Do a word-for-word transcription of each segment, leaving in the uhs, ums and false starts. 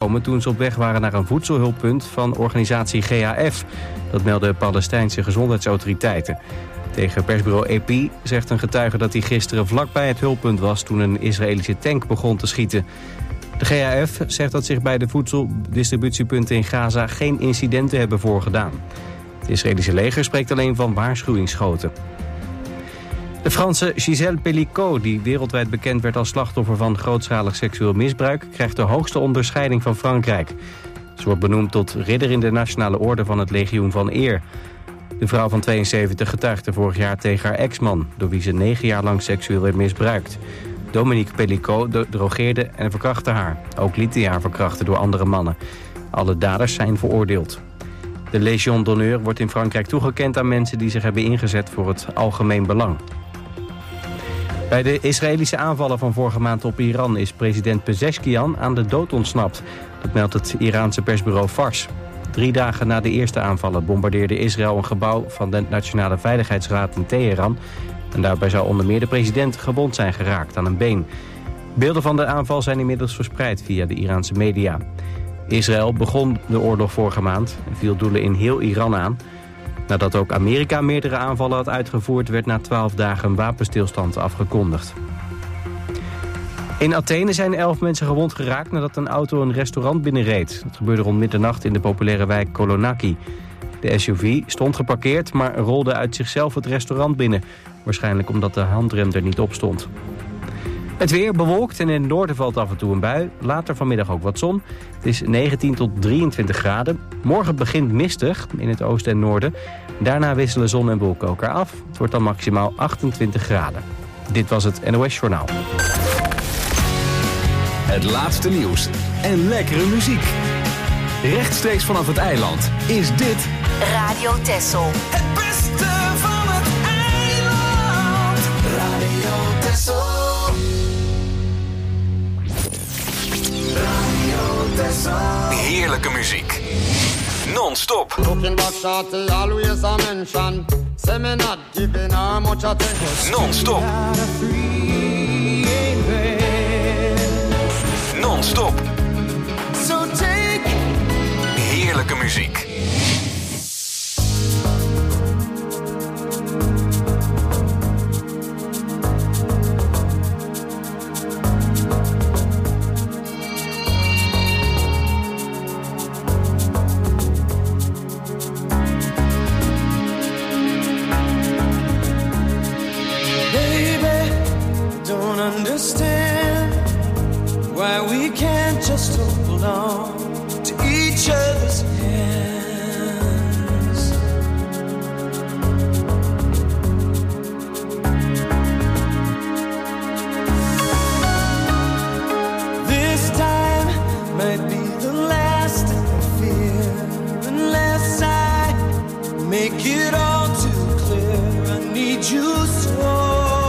omgekomen toen ze op weg waren naar een voedselhulppunt van organisatie G H F. Dat melden Palestijnse gezondheidsautoriteiten. Tegen persbureau A P zegt een getuige dat hij gisteren vlakbij het hulppunt was toen een Israëlische tank begon te schieten. De G H F zegt dat zich bij de voedseldistributiepunten in Gaza geen incidenten hebben voorgedaan. Het Israëlische leger spreekt alleen van waarschuwingsschoten. De Franse Gisèle Pelicot, die wereldwijd bekend werd als slachtoffer van grootschalig seksueel misbruik, krijgt de hoogste onderscheiding van Frankrijk. Ze wordt benoemd tot ridder in de Nationale Orde van het Legioen van Eer. De vrouw van tweeënzeventig getuigde vorig jaar tegen haar ex-man, door wie ze negen jaar lang seksueel werd misbruikt. Dominique Pelicot drogeerde en verkrachtte haar. Ook liet hij haar verkrachten door andere mannen. Alle daders zijn veroordeeld. De Légion d'honneur wordt in Frankrijk toegekend aan mensen die zich hebben ingezet voor het algemeen belang. Bij de Israëlische aanvallen van vorige maand op Iran is president Pezeshkian aan de dood ontsnapt. Dat meldt het Iraanse persbureau Fars. Drie dagen na de eerste aanvallen bombardeerde Israël een gebouw van de Nationale Veiligheidsraad in Teheran. En daarbij zou onder meer de president gewond zijn geraakt aan een been. Beelden van de aanval zijn inmiddels verspreid via de Iraanse media. Israël begon de oorlog vorige maand en viel doelen in heel Iran aan. Nadat ook Amerika meerdere aanvallen had uitgevoerd, werd na twaalf dagen een wapenstilstand afgekondigd. In Athene zijn elf mensen gewond geraakt nadat een auto een restaurant binnenreed. Dat gebeurde rond middernacht in de populaire wijk Kolonaki. De S U V stond geparkeerd, maar rolde uit zichzelf het restaurant binnen. Waarschijnlijk omdat de handrem er niet op stond. Het weer bewolkt en in het noorden valt af en toe een bui. Later vanmiddag ook wat zon. Het is negentien tot drieëntwintig graden. Morgen begint mistig in het oosten en noorden. Daarna wisselen zon en wolken elkaar af. Het wordt dan maximaal achtentwintig graden. Dit was het N O S Journaal. Het laatste nieuws en lekkere muziek. Rechtstreeks vanaf het eiland is dit Radio Texel. Het beste van het eiland. Radio Texel. Radio Texel. heerlijke muziek. Non-stop. Non-stop. Non-stop. Heerlijke muziek. Understand why we can't just hold on to each other's hands. This time might be the last I fear, unless I make it all too clear. I need you so.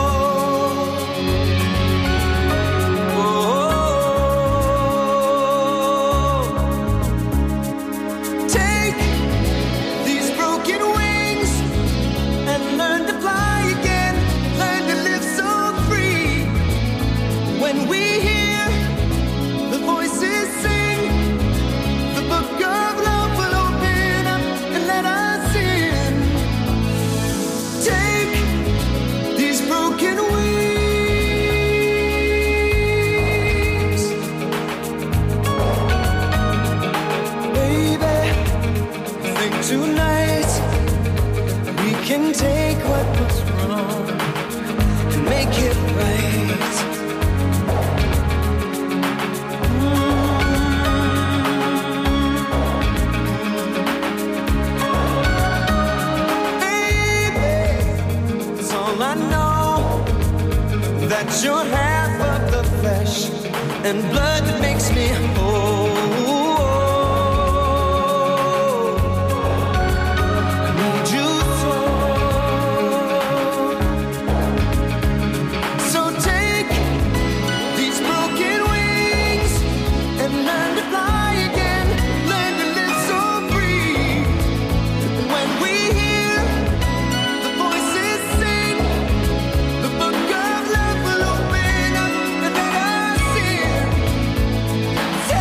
Tonight we can take what was wrong and make it right. Mm-hmm. Baby, it's all I know, that you're half of the flesh and blood that makes me whole. Take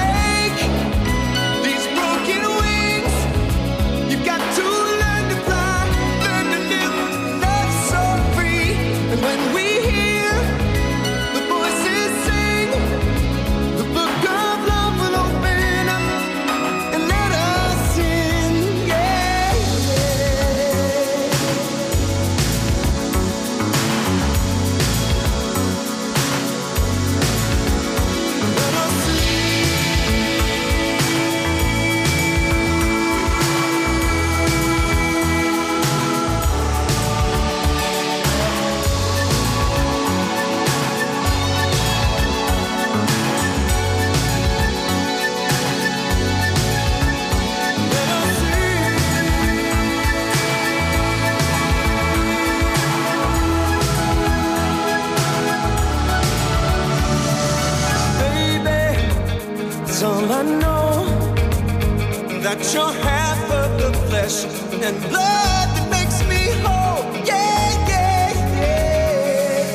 that you're half of the flesh and blood that makes me whole. Yeah, yeah, yeah.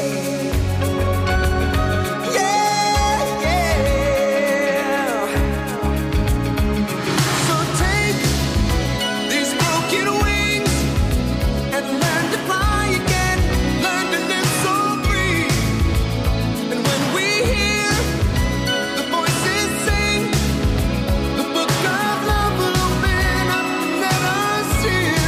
Yeah, yeah. So take these broken wings and learn to fly again. Learn to live so free. And when we hear the voices sing, the book of love will open up and let us in.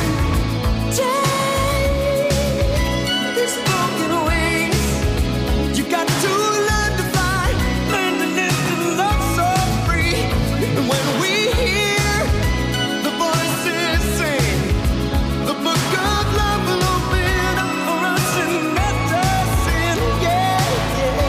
Take these broken wings. You got to learn to fly, learn to live and love so free. And when we hear the voices sing, the book of love will open up for us and let us in. Yeah, yeah.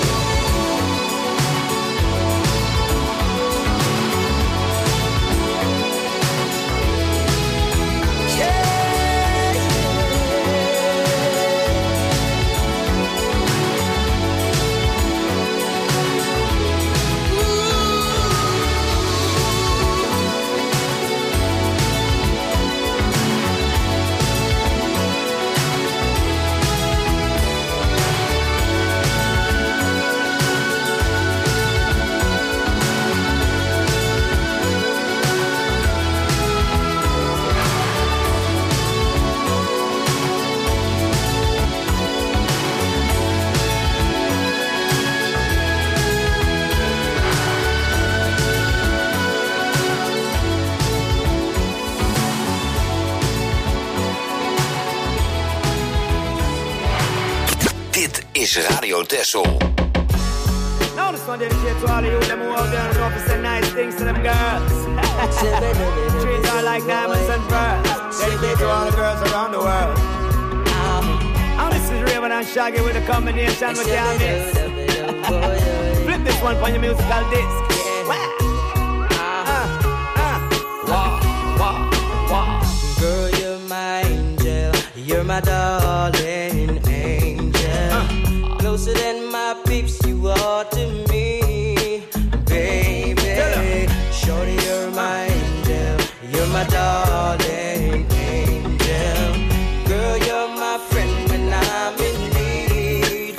Dit is Radio Texel. Now this one dedicated to all of you them who out there and know to say nice things to them girls. Treat her like diamonds and pearls. Dedicated to all the girls around the world. Now this is Raven and Shaggy with a combination with y'all miss. Flip this one for your musical disc. Wow. Uh, uh. Wow, wow, wow. Girl, you're my angel, you're my darling angel. Uh. Closer than my peeps, you are to me, baby. Shorty, you're my angel, you're my darling angel. Girl, you're my friend when I'm in need,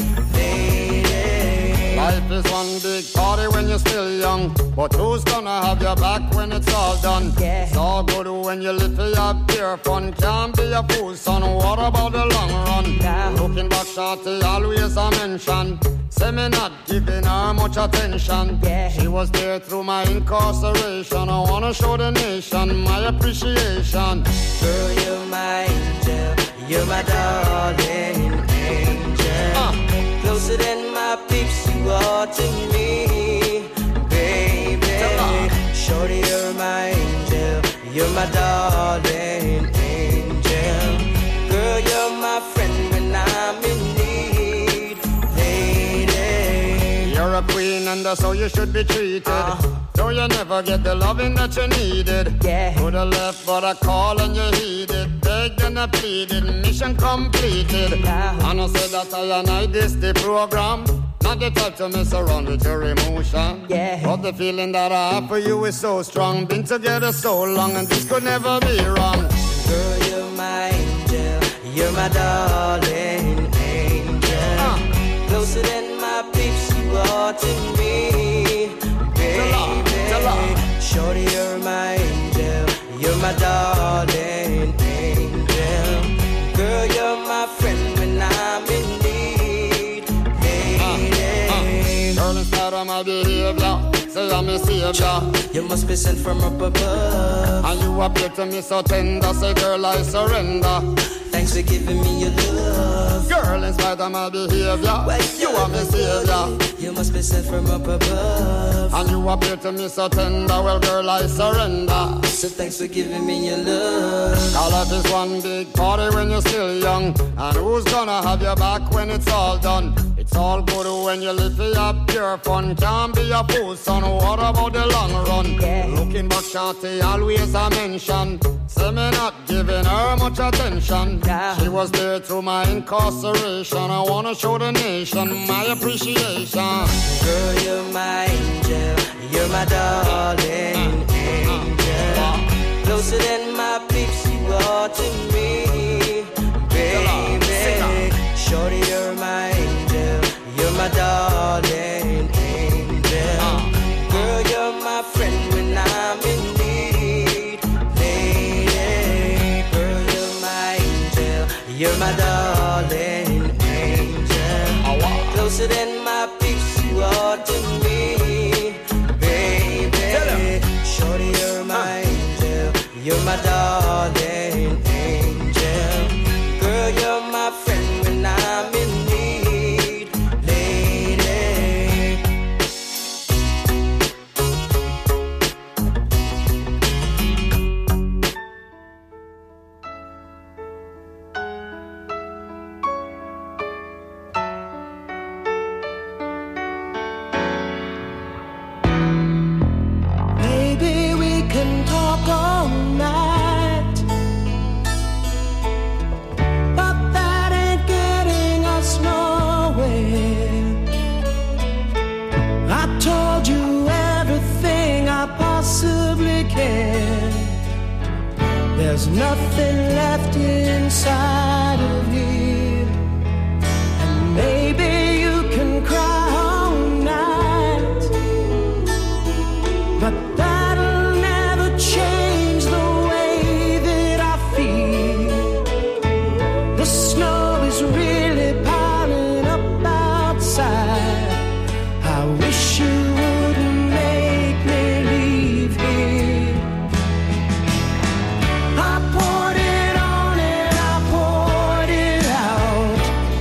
lady. Life is one big party when you're still young, but who's gonna have your back when it's all done? Yeah. It's all good when you live for your pure fun. Can't be a fool, son. What about the long run? Now. Looking back, shorty, always a mention. Say me not giving her much attention. Yeah. She was there through my incarceration. I wanna show the nation my appreciation. Girl, you're my angel, you're my darling angel. Uh. Closer than my peeps, you are to me, baby. Shorty, you're my angel, you're my darling angel. Girl, you're my friend when I'm in need, lady. You're a queen and that's how you should be treated. Uh. Though you never get the loving that you needed. Yeah. Could have left but I call and you heeded. Begged and I pleaded, mission completed. Now. And I said that I and I this the program. Not the type to mess around with your emotion. Yeah. But the feeling that I have for you is so strong. Been together so long and this could never be wrong. Girl, you're my angel, you're my darling angel. Uh. Closer than my peeps, you are to me, baby. Shorty, you're my angel, you're my darling angel. Girl, you're my friend when I'm in need, lady. Uh. Girl, in spite of my behavior, say I'm a savior. You must be sent from up above. And you appear to me so tender, say girl I surrender. Thanks for giving me your love. Girl, in spite of my behavior, you are my savior. You must be sent from up above. And you appear to me so tender, well girl I surrender. So thanks for giving me your love. Now life is one big party when you're still young. And who's gonna have your back when it's all done? It's all good when you live for your pure fun. Can't be a fool, son. What about the long run? Yeah. Looking back, shorty, always a mention. Say me not giving her much attention. Yeah. She was there through my incarceration. I wanna show the nation my appreciation. Girl, you're my angel, you're my darling angel. You're my darling angel, closer than my peeps you are to me, baby. Shorty, you're my angel, you're my darling angel. Girl, you're my friend when I'm in need, lady. Maybe we can talk all night, but that ain't getting us nowhere. I told you everything I possibly can. There's nothing left inside of here, and maybe you can cry all night, but that'll never change the way that I feel. The snow is really piling up outside. I wish you wouldn't make me leave here. I poured it on and I poured it out.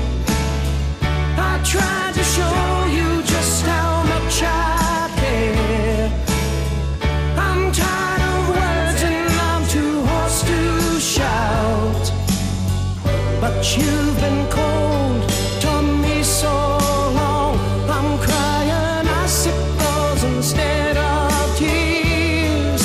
I tried to show you just how much I care. I'm tired of words and I'm too hoarse to shout, but you've been cold to me so long. I'm crying icicles instead of tears,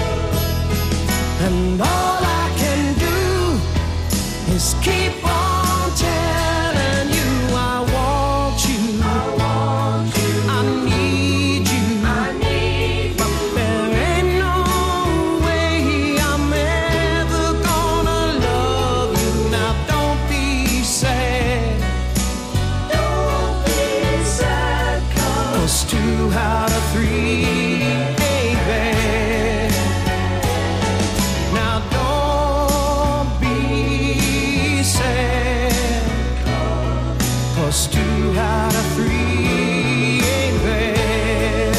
and all I can do is keep on telling you I want you, I want you, I need you, I need you. But there ain't no way I'm ever gonna love you. Now don't be sad, don't be sad, 'cause two out of three ain't bad. Now don't be sad, 'cause two out of three ain't bad.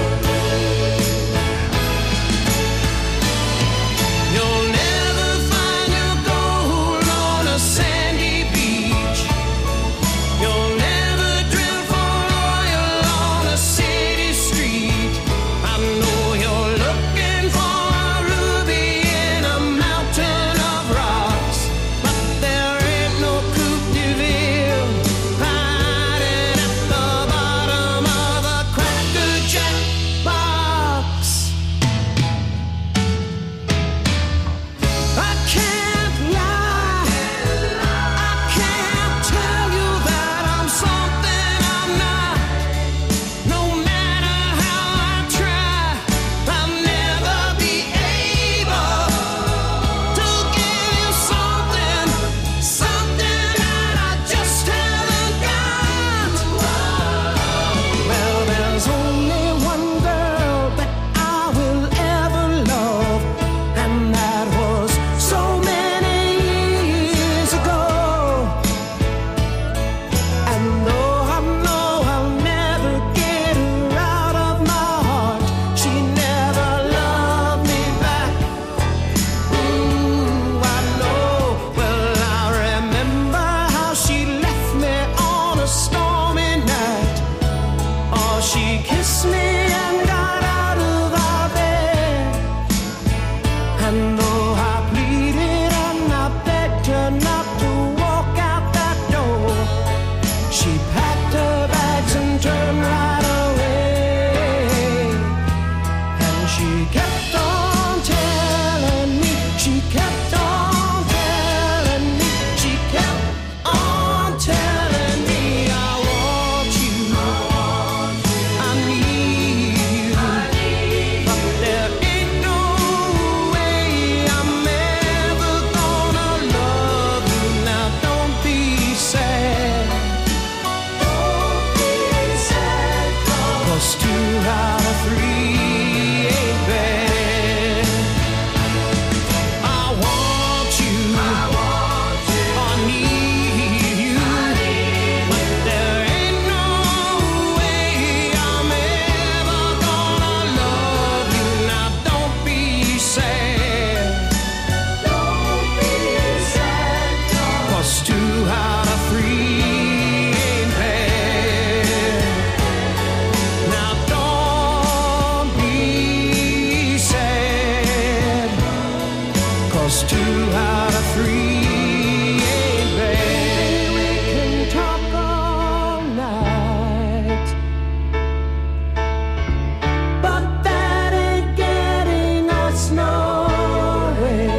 You'll never find your gold on a sandy beach. You'll never drill for oil on a city street. I know you're looking for a ruby in a mountain of rocks, but there ain't no Coupe de Ville hiding at the bottom of a Cracker Jack box. I can't lie, I can't tell you that I'm something I'm not. No matter how I try, I'll never be able to give you something, something that I just haven't got. Well, there's only one girl that I will ever love, and that was so many years ago. And though I know I'll never get her out of my heart, she never loved me back. Ooh, I know. Well, I remember how she left me on a stormy night. Oh, she kissed me and got out of our bed. And though I pleaded and I begged her not to walk out that door, she packed her bags and turned right away. And she kept on telling me, she kept on telling me, she kept on telling me I want you, I want you, I need you, I need you. But there ain't no way I'm ever gonna love you. Now don't be sad, don't be sad, 'cause two out of three ain't bad. cause two out of three ain't bad. We can talk all night, but that ain't getting us nowhere.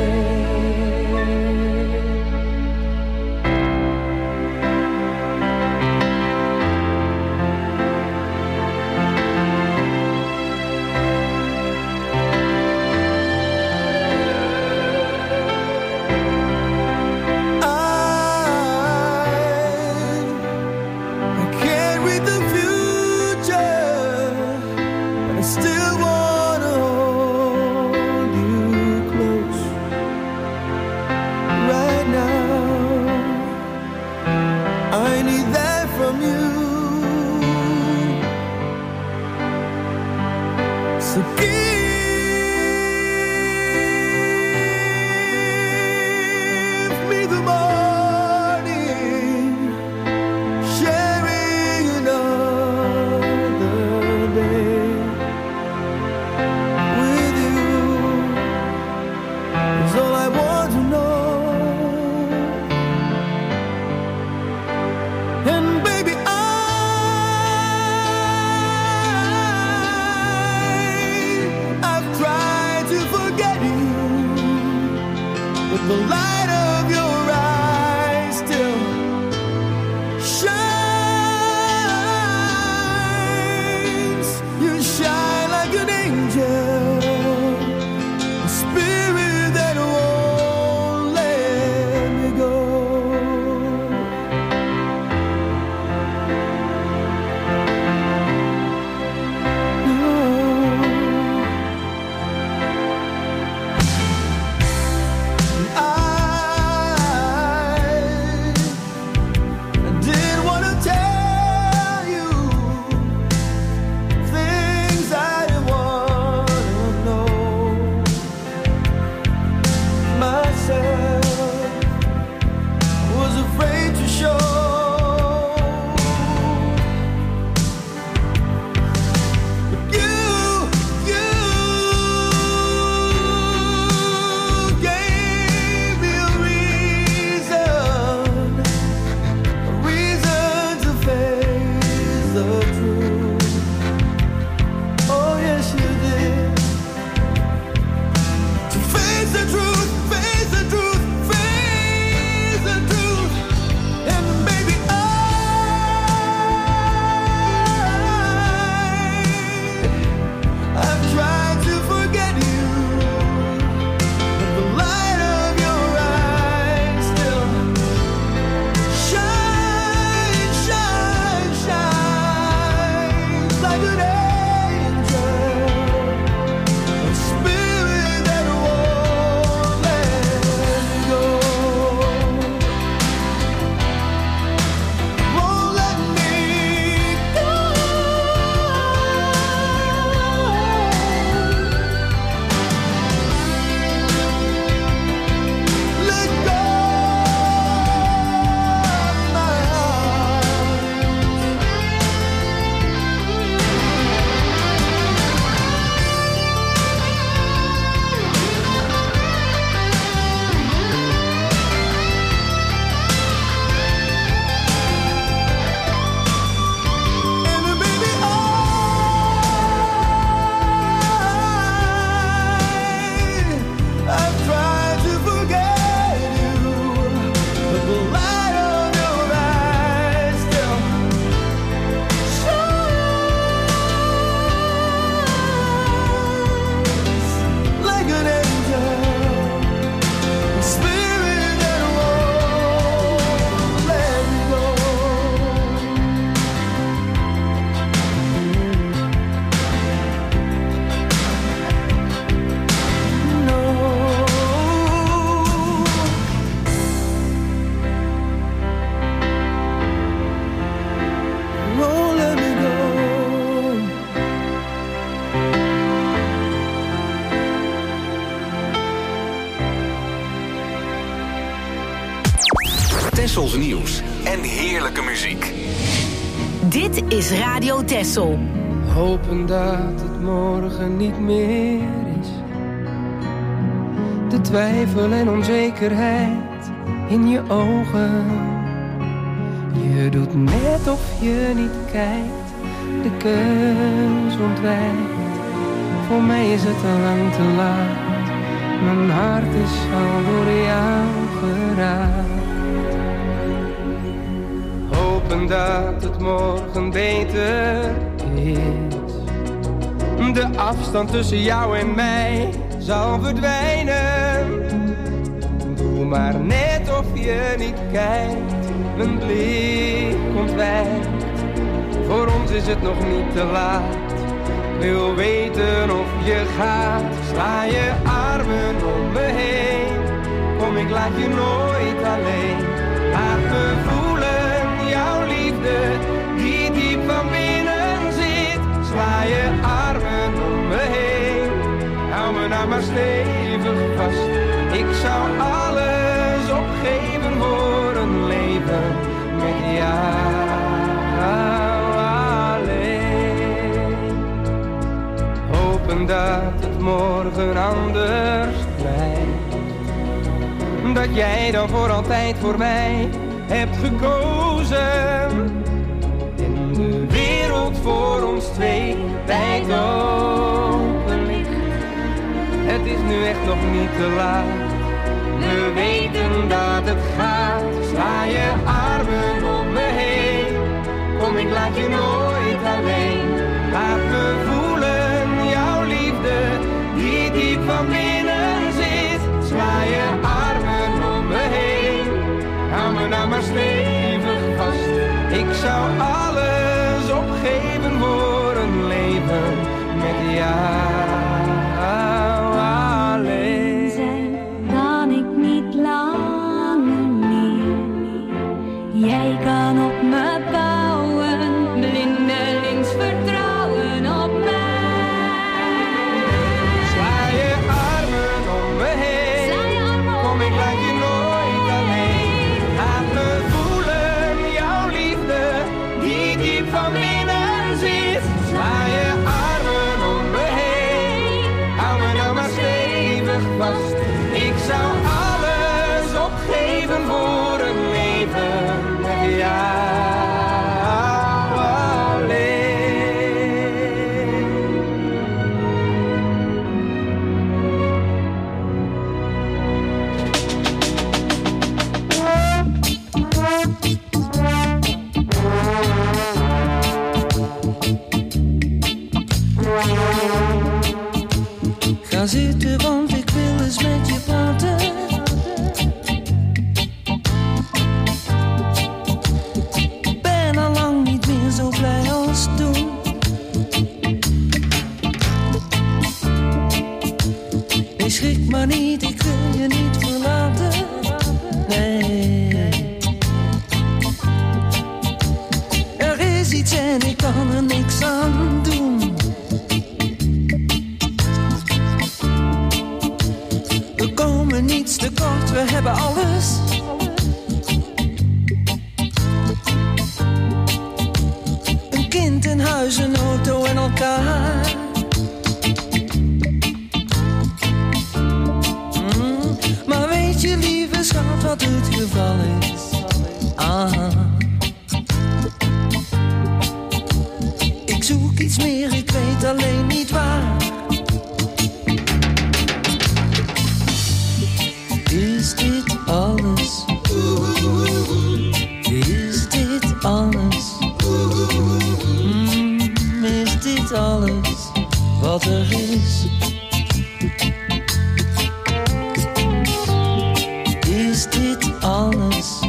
Tessels nieuws en heerlijke muziek. Dit is Radio Tessel. Hopen dat het morgen niet meer is. de twijfel en onzekerheid in je ogen. Je doet net of je niet kijkt, de keus ontwijkt. Voor mij is het al lang te laat, mijn hart is al door jou geraakt. Hopen dat het morgen beter is. De afstand tussen jou en mij zal verdwijnen. Doe maar net of je niet kijkt, mijn blik ontwijkt. Voor ons is het nog niet te laat. Wil weten of je gaat, sla je armen om me heen. Kom, ik laat je nooit alleen. Laat me voelen, jouw liefde, die diep van binnen zit. Sla je armen om me heen, hou me nou maar stevig vast. Ik zou alles opgeven voor een leven met jou. Dat het morgen anders blijft. Dat jij dan voor altijd voor mij hebt gekozen. En de wereld voor ons twee wijd open ligt. Het is nu echt nog niet te laat. We weten dat het gaat. Sla je armen om me heen. Kom, ik laat je nooit alleen. Laat me voelen, jouw liefde, die diep van binnen zit. Sla je armen om me heen, hou me nou maar stevig vast. Ik zou alles opgeven voor een leven met jou alleen. Zijn kan ik niet langer meer. Jij kan op me bouwen, blindelings vertrouwen op mij. Sla je armen om me heen. Kom, ik laat je nooit alleen. Laat me voelen, jouw liefde, die diep van binnen zit. Sla je armen om me heen, hou me nou maar stevig vast. Ik zou alles opgeven voor een leven met jou. Ga zitten, want ik wil eens met je praten. Ben al lang niet meer zo blij als toen. Nee, schrik maar niet, ik wil je niet verlaten. Nee. Er is iets en ik kan er niks aan doen. Niets tekort, we hebben alles. Een kind, een huis, een auto en elkaar. Mm, maar weet je, lieve schat, wat het geval is? Ah. Ik zoek iets meer, ik weet alleen niet waar. Is dit alles? Is dit alles? Mm, is dit alles wat er is? Is dit alles?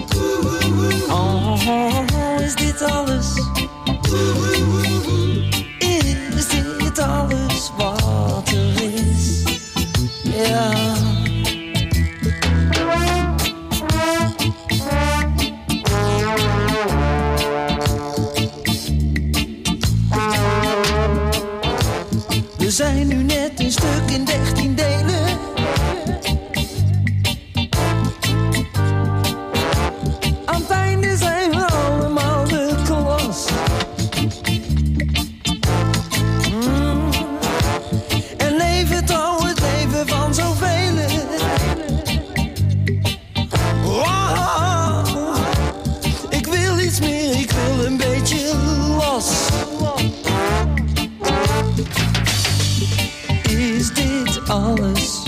alles?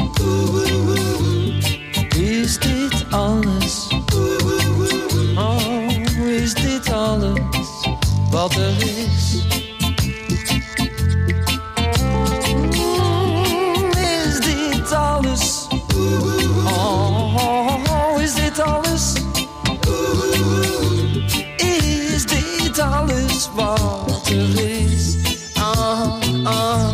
Is dit alles? Oh, is dit alles wat er is? Is dit alles? Oh, is dit alles? Is dit alles wat er is? Ah, ah.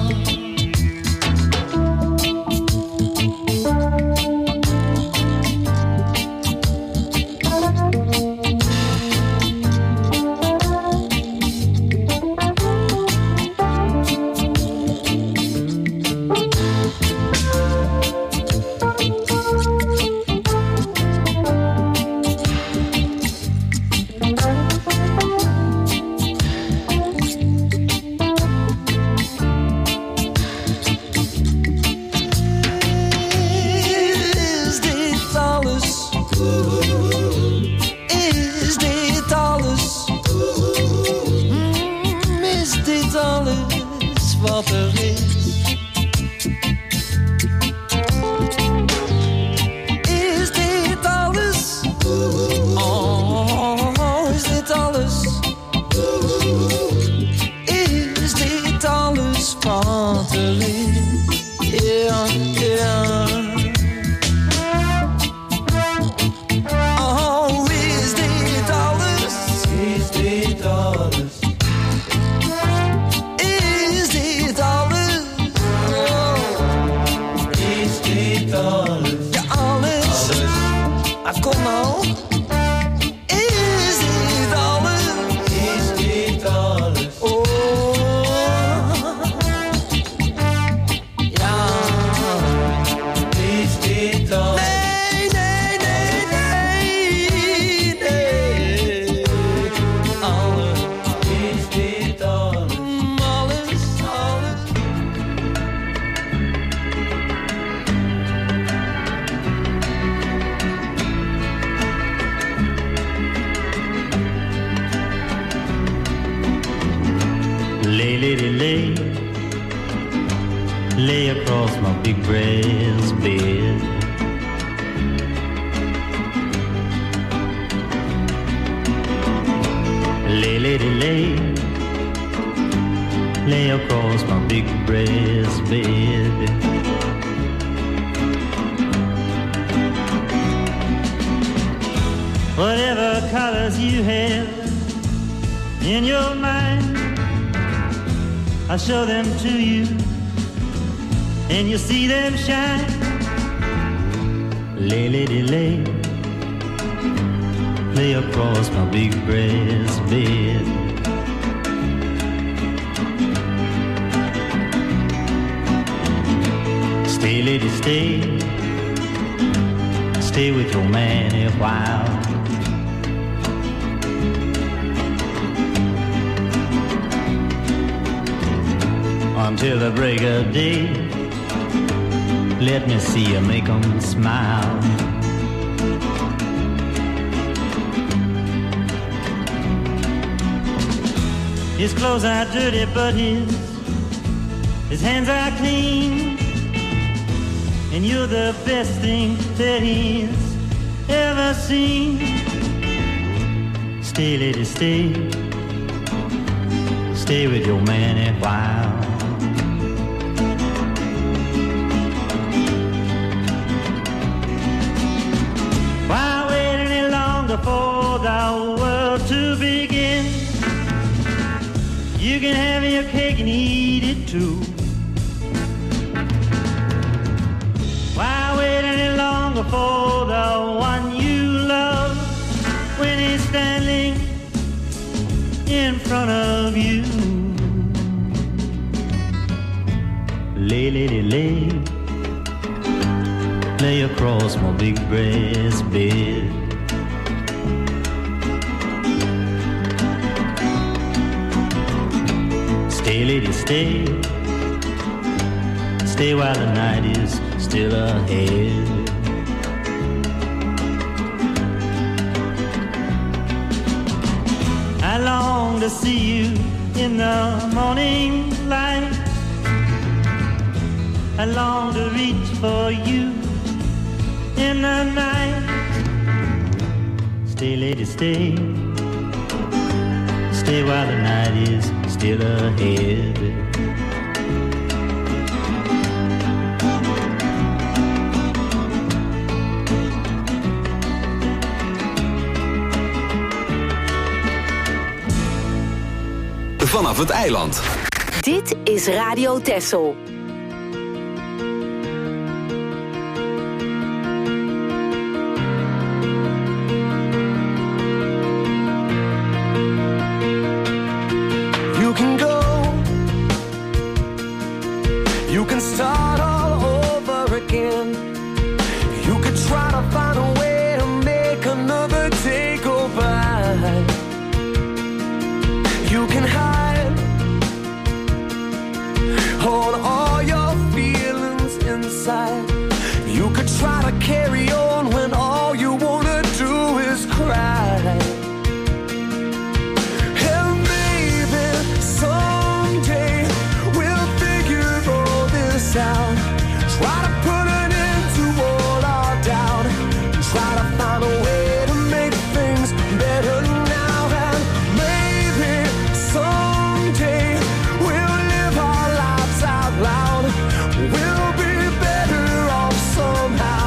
I'll show them to you, and you'll see them shine. Lay, lady, lay, lay across my big brass bed. Stay, lady, stay, stay with your man a while. Until the break of day, let me see you make 'em smile. His clothes are dirty, but his his hands are clean, and you're the best thing that he's ever seen. Stay, lady, stay, stay with your man a while. For the world to begin, you can have your cake and eat it too. Why wait any longer for the one you love when he's standing in front of you? Lay, lady, lay, lay across my big brass bed. Stay, lady, stay, stay while the night is still ahead. I long to see you in the morning light, I long to reach for you in the night. Stay, lady, stay. Stay while the night is still ahead. Vanaf het eiland. Dit is Radio Texel. You can go, you can start all over again. You could try to find a way to make another day go by. You can hide hold all your feelings inside. You could try to carry on when all you wanna do is cry. And maybe someday we'll figure all this out. Try to put an end to all our doubt. Try to find a way to make things better now. And maybe someday we'll live our lives out loud. We'll be better off somehow.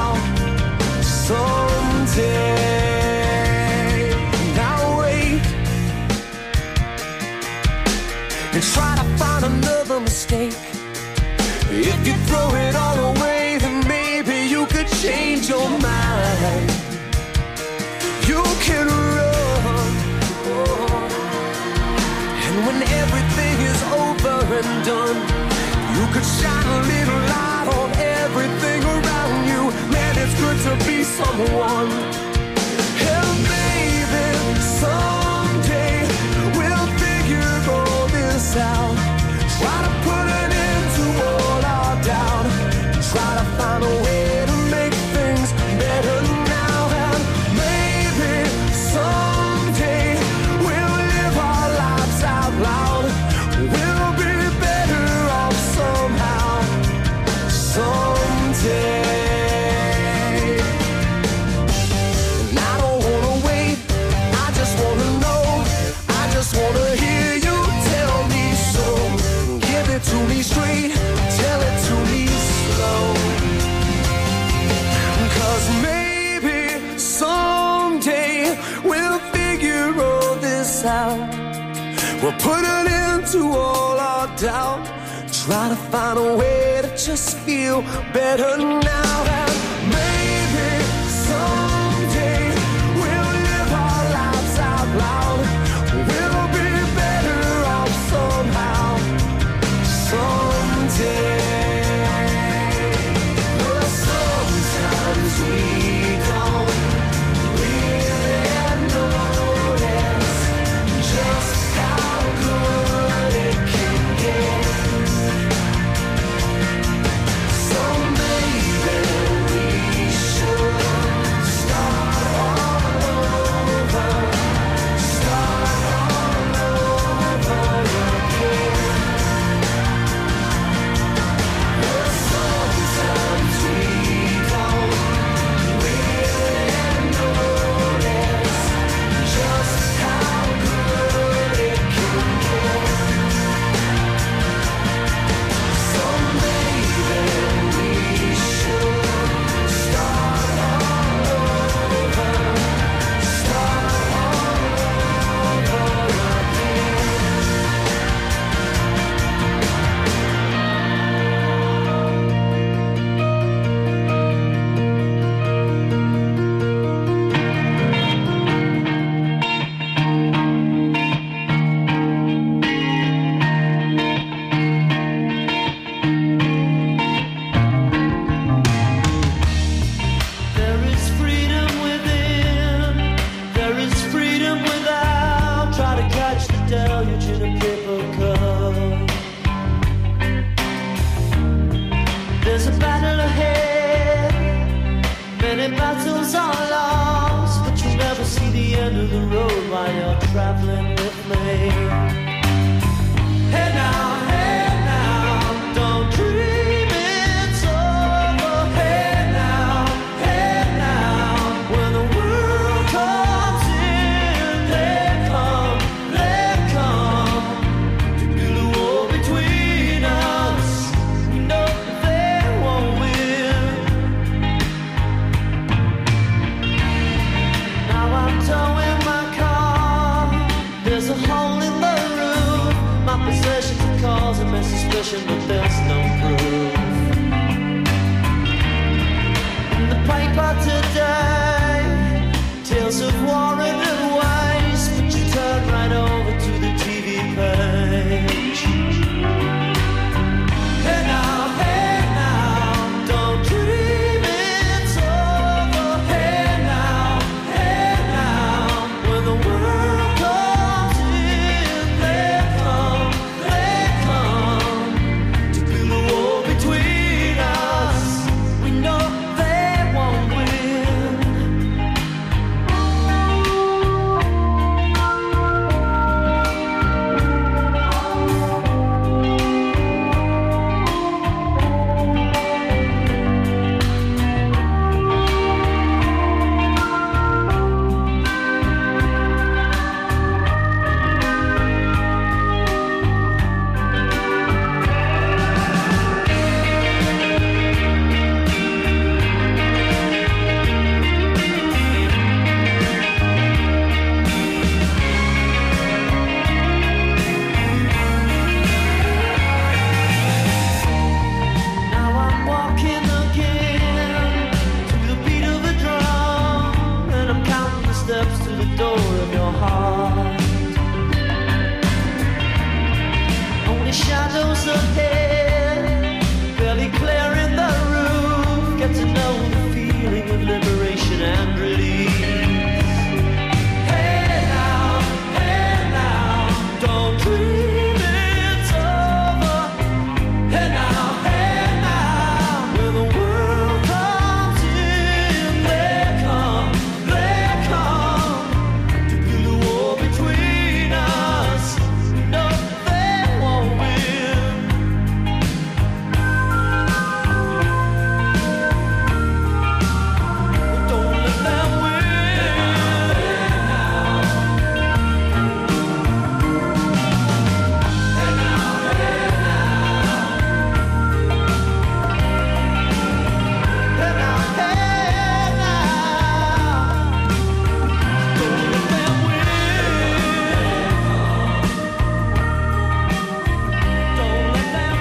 Someday. Now wait and try to find another mistake. If you throw it all away, then maybe you could change your mind. You can run, and when everything is over and done, you could shine a little light on everything around you. Man, it's good to be someone. And maybe someday we'll figure all this out. Try to put an end to all our doubt. Try to find a way to make things better now. And maybe someday we'll live our lives out loud. We'll be better off somehow. Someday. And I don't wanna wait, I just wanna know. I just wanna hear you tell me so. Give it to me straight, tell it to me slow. Cause maybe someday we'll figure all this out. We'll put an end to all our doubt. Try to find a way to just feel better now. And maybe someday we'll live our lives out loud. We'll be better off somehow. Someday. Well, sometimes we don't really notice just how good it can get. So maybe to know the feeling of liberation and release. Hey now, hey now, don't dream it's over. Hey now, hey now, when the world comes in, they come, they come to build a war between us. No, they won't win. Don't let them win. Hey now, hey now, hey now, hey now, don't let them win. Don't let them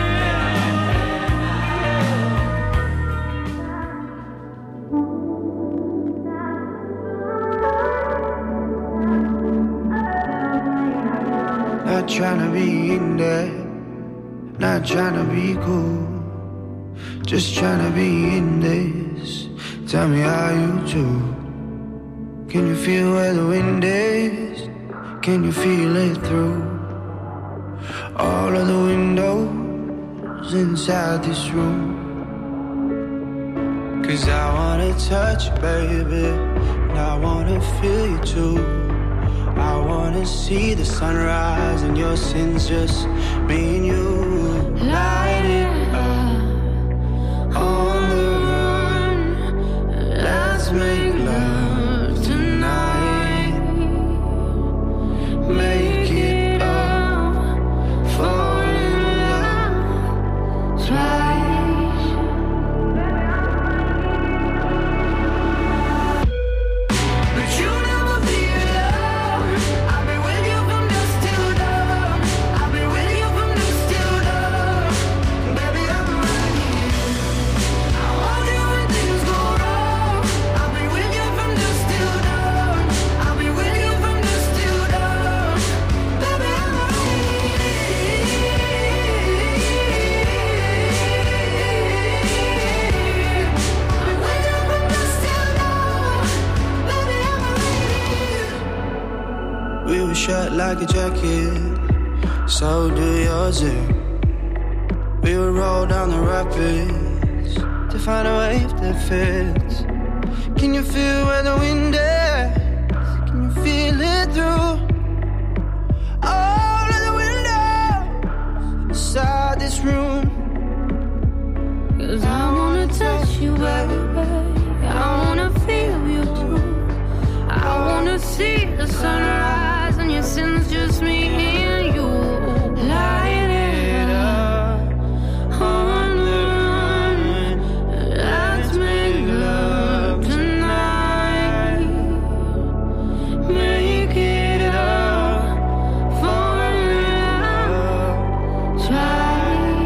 Not trying to be in there, not trying to be cool, just trying to be in this. Tell me how you do. Can you feel where the wind is? Can you feel it through all of the windows inside this room? Cause I wanna touch you, baby, and I wanna feel you too. I wanna see the sunrise and your sins, just me and you. Light it up on the run. Let's make love tonight. Make it up, fall in love twice. But you never feel love. I've been with you from dusk till dawn. I've been with you from dusk till dawn. Baby, I'm right here. I want you when things go wrong. I'll be with you from dusk till dawn. I'll be with you from dusk till dawn. Baby, I'm right here. I'll be with you from dusk till dawn. Baby, I'm right here. We were shut like a jacket, so do yours. eh? We would roll down the rapids to find a wave that fits. Can you feel where the wind is? Can you feel it through all of the windows inside this room? Cause I wanna touch you, baby. I wanna feel you too. I wanna see the sunrise and your sins, just me and you. Light it up on the run. Let's make love tonight. Make it up, fall in love twice.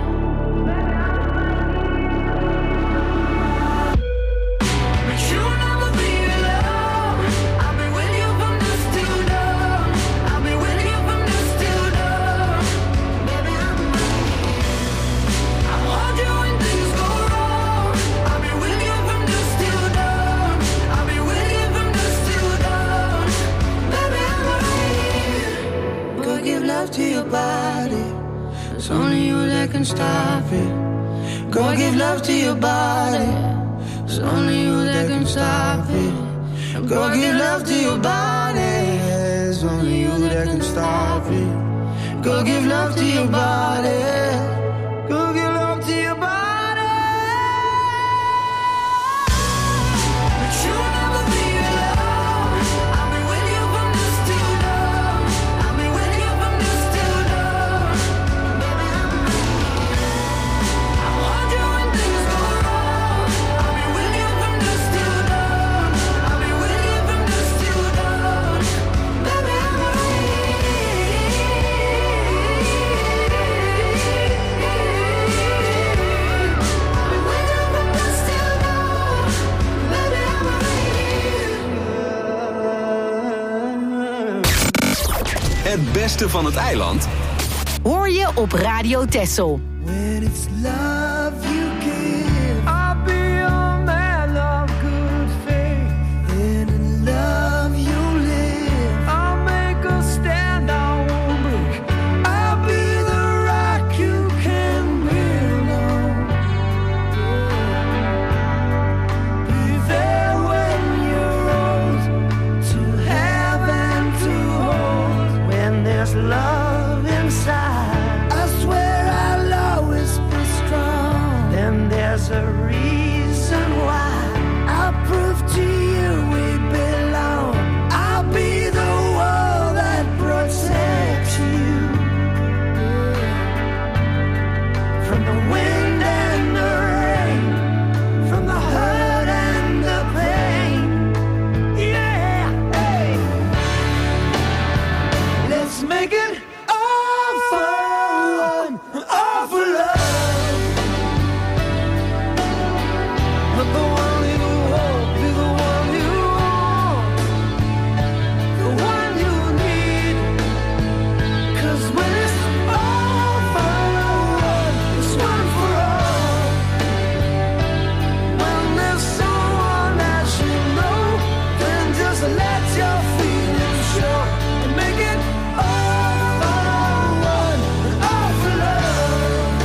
But you never feel love. I've been with you from dusk till dawn. I'll be with you from dusk till dawn. Baby, I'm right here. I want you when things go wrong. I'll be with you from dusk till dawn. I'll be with you from dusk till dawn. Baby, I'm right here. Go give love to your body. It's only you that can stop it. Go give love to your body. It's only you that can stop it. Go give love to your body. It's only you that can stop it. Go give love to your body. Go give love to your body. But you never feel love. I'll be with you from dusk till dawn. I'll be with you from dusk till dawn. Baby, I'm right here. I want you when things go wrong. I'll be with you from dusk till dawn. I'll be with you from dusk till dawn. Baby, I'm right Het beste van het eiland Hoor je op Radio Texel. When it's love you give, I'll be reason why. I'll prove to you we belong. I'll be the wall that protects you from the wind and the rain, from the hurt and the pain. Yeah, hey. Let's make it all fun, all for love. Let the one you hold be the one you want, the one you need. 'Cause when it's all for one, it's one for all. When there's someone that you know, then just let your feelings show and make it all for one, all for love.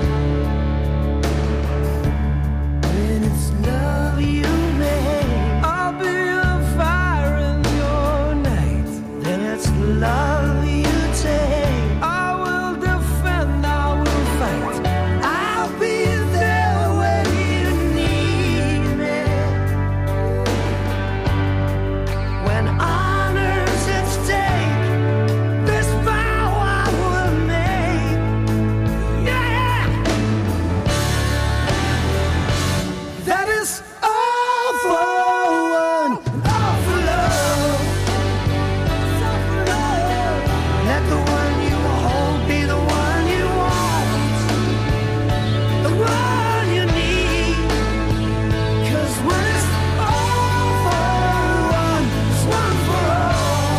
When it's love you make, I'll be a fire in your night. Then it's love you take, I will defend, I will fight. I'll be there when you need me. When honor's at stake, this vow I will make. Yeah, that is all for one, all for love. It's all for love. Let the one you hold be the one you want, the one you need. 'Cause when it's all for one, it's one for all.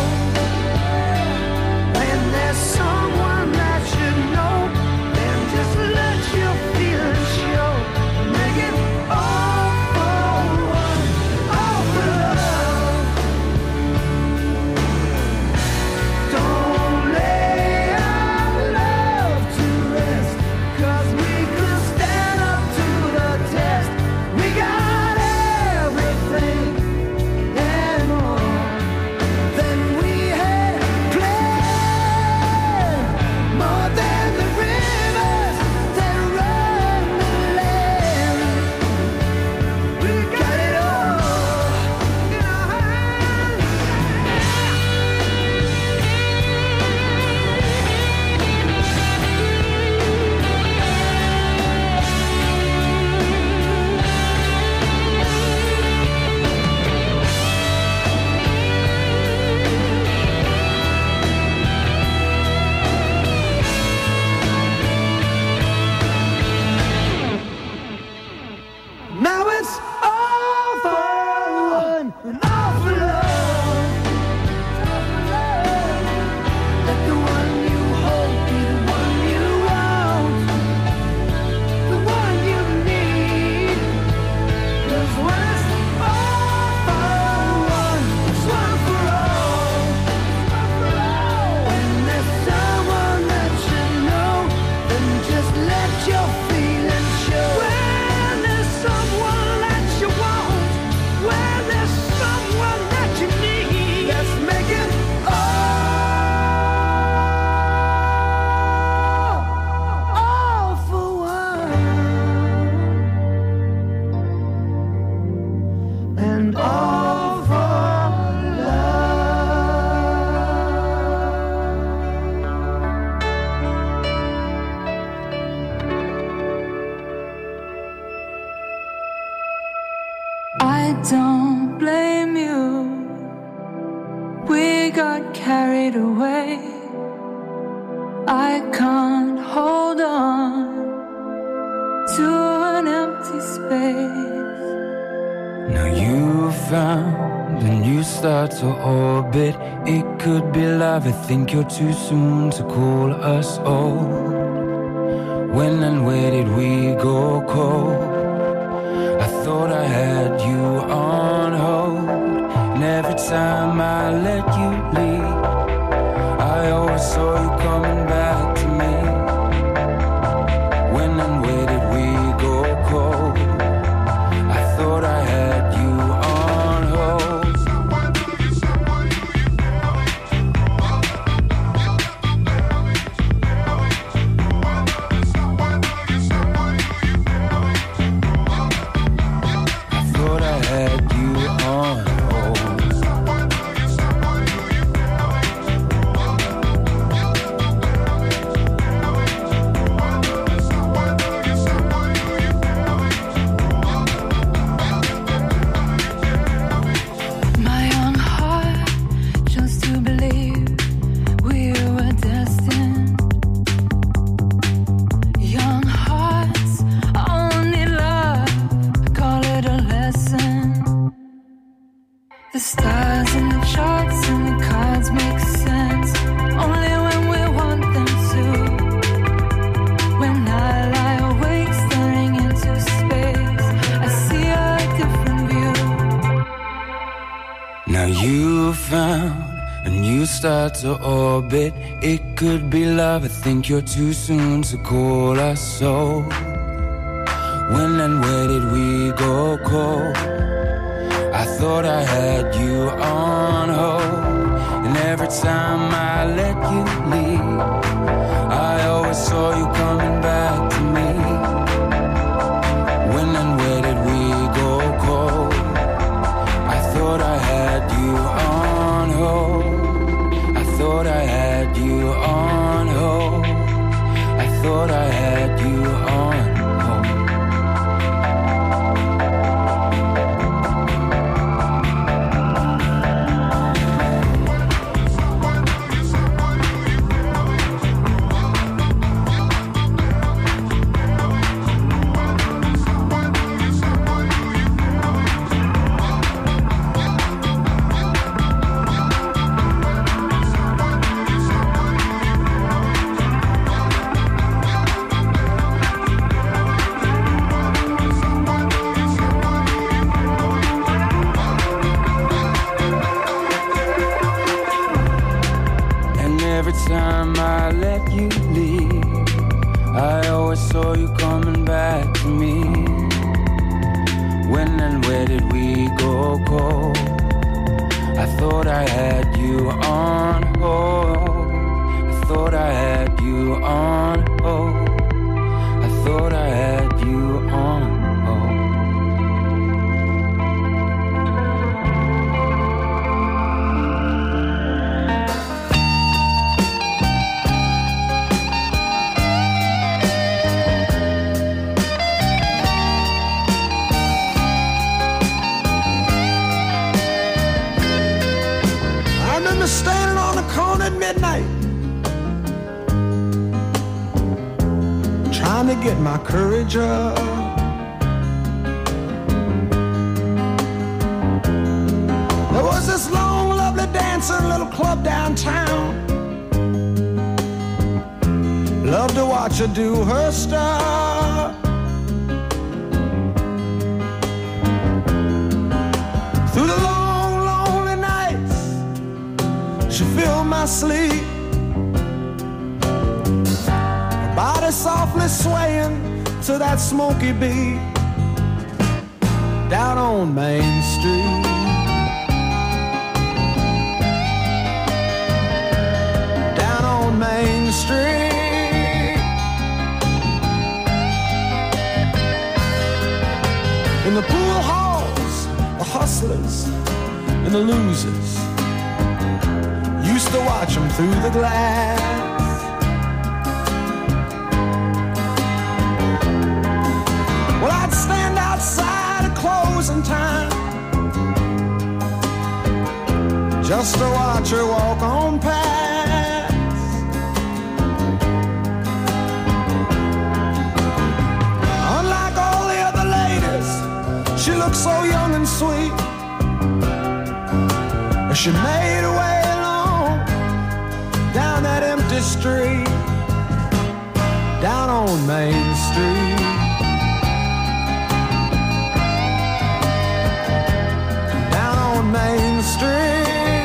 When there's someone that you know, then just let your feelings show. Make it all for one, all for love. Don't lay our love to rest, 'cause we could stand up to the test. We got everything and more than we had planned, more than the rivers that run the land. We got it all in our hands. Now it's all for one and all for love. All for love. Let the one you hold be the one you want, the one you need. 'Cause when it's all for one, it's one for all. One for all. When there's someone that you know, then just let your feelings show. When there's someone that you want, when there's someone that you need, let's make it all, all for one, and all for I don't blame you. We got carried away. I can't hold on to an empty space. Now you found a new star to orbit. It could be love. I think you're too soon to call us old. When and where did we go cold? I thought I had you on hold, and every time I let you leave, I always saw you coming back to me. When and where did we go cold? I thought I had you on hold. found a new star to orbit. It could be love, I think you're too soon to call us so. When and where did we go cold? I thought I had you on hold, and every time I let you leave, I always saw you coming back to me. When and where did we go cold? I thought I had you on hold. I thought I had you on hold. I thought I had you on hold. Do her star through the long, lonely nights. She filled my sleep. Her body softly swaying to that smoky beat down on Main Street. Down on Main Street. In the pool halls, the hustlers and the losers used to watch them through the glass. Well, I'd stand outside at closing time just to watch her walk on past. She looked so young and sweet as she made her way along down that empty street, down on Main Street. Down on Main Street.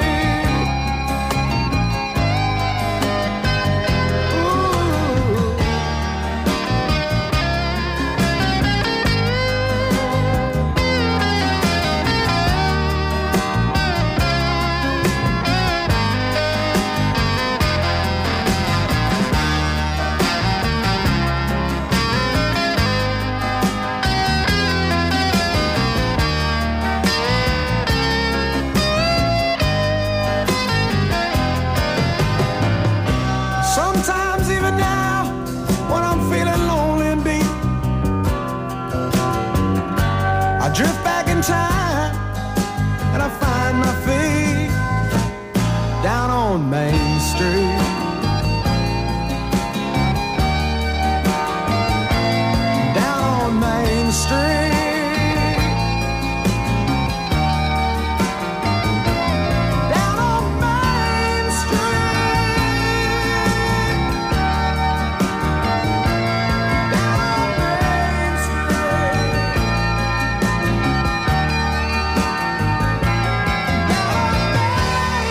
Drift back in time and I find my feet down on Main Street. Down on Main Street. Down on Main Street.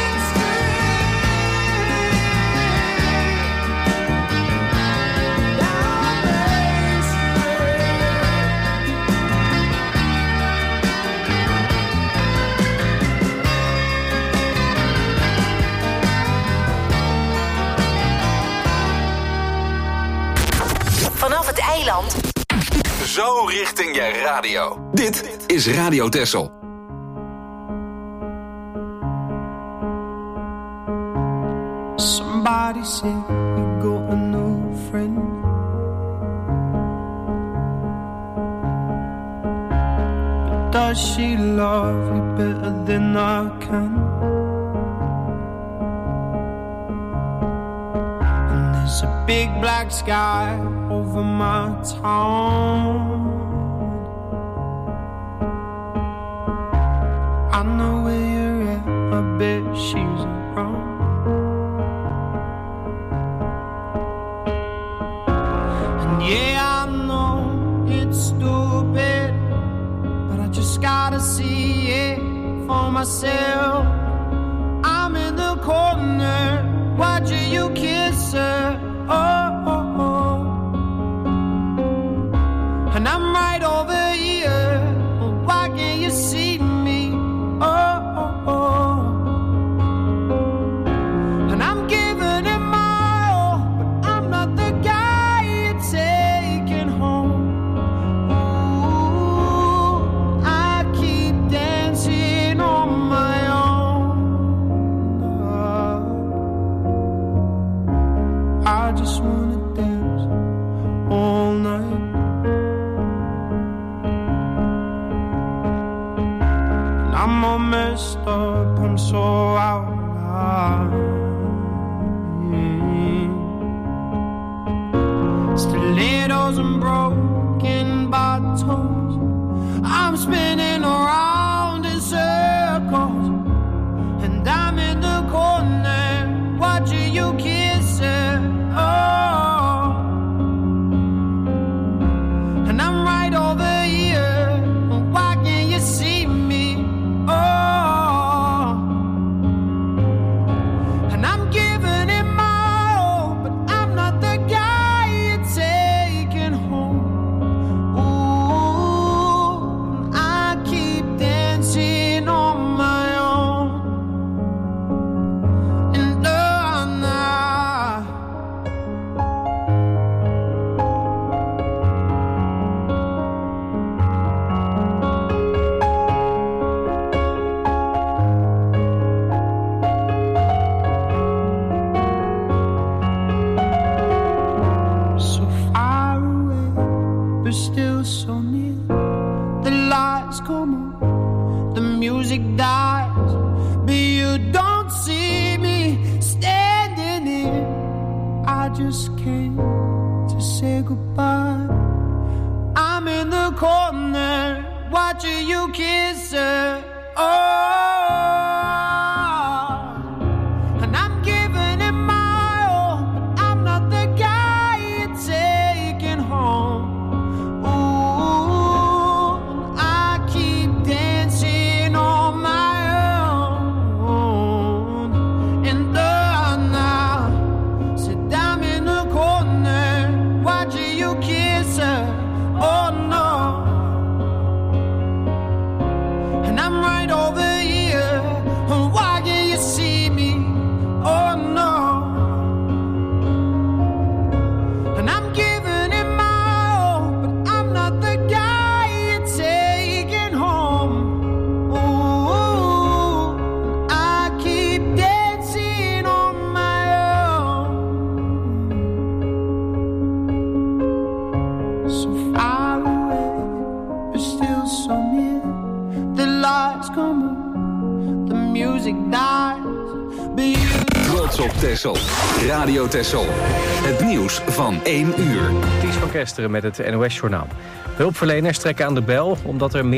Nederland. Zo richting je radio. Dit is Radio Texel. Somebody said you got a new friend. But does she love you better than I can? And there's a big black sky over my town. I know where you're at, I bet she's around. Yeah, I know it's stupid, but I just gotta see it for myself. I'm in the corner, watching you kiss her. Oh, oh, oh. And I'm right over here. Why can't you see me? Oh, oh, oh. And I'm giving it my all, but I'm not the guy taken home. Ooh, I keep dancing on my own. I just wanna dance all night. And I'm all messed up, I'm so out of line. Stilettos and broken bottles, I'm spinning around in circles, and I'm in the corner watching you kiss her. Oh, and I'm right over here. Why can't you see me? Oh, and I'm giving it my all, but I'm not the guy you're taking home. Ooh, I keep dancing on my own. And oh, nah. So far away, but still so near. The lights come on, the music dies, but you don't see me standing here. I just came to say goodbye. I'm in the corner watching you kiss her. Oh, and I'm giving it my all, but I'm not the guy you're taking home. Ooh, I keep dancing on my own. And the now said I'm in the corner watching you kiss her. Oh no. And I'm right over here. Why can't you see me? Oh no. And I'm giving it my all, but I'm not the guy you're taking home. Ooh, I keep dancing on my own. So far away, but still so near. The lights come on, the music dies, but you... Trots op Texel. Radio Texel. Het nieuws van één uur. Ties van Kesteren met het N O S-journaal. Hulpverleners trekken aan de bel omdat er meer